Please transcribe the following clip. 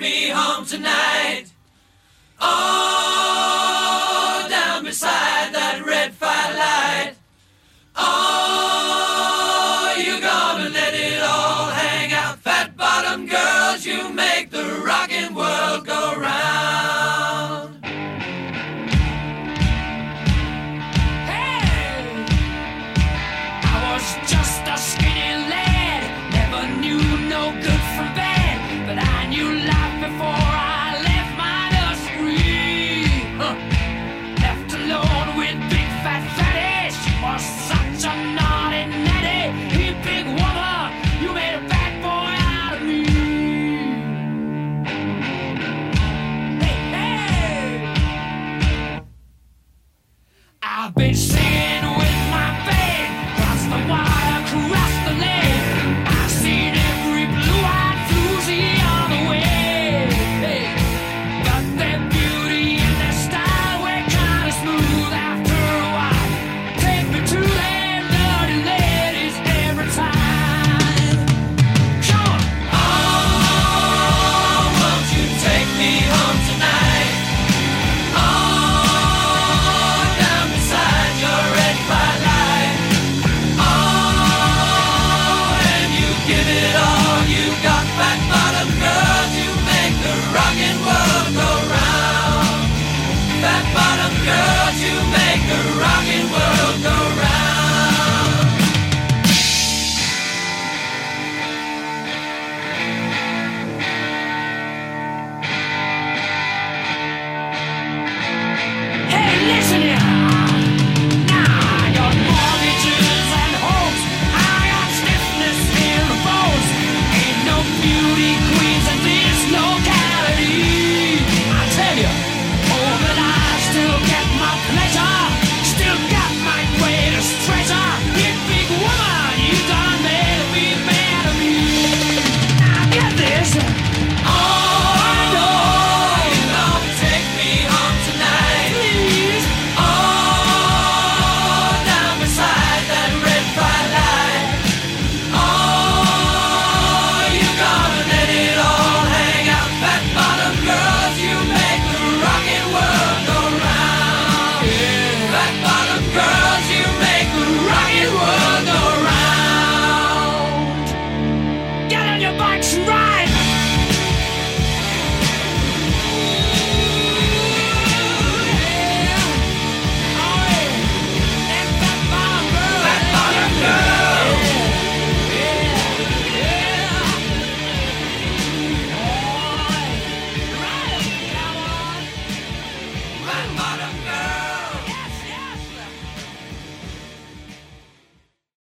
me home tonight. Oh, down beside that red firelight. Oh, you're gonna let it all hang out. Fat bottom girls, you make the rockin' world go round. Hey! I was just a skinny lad, never knew no good.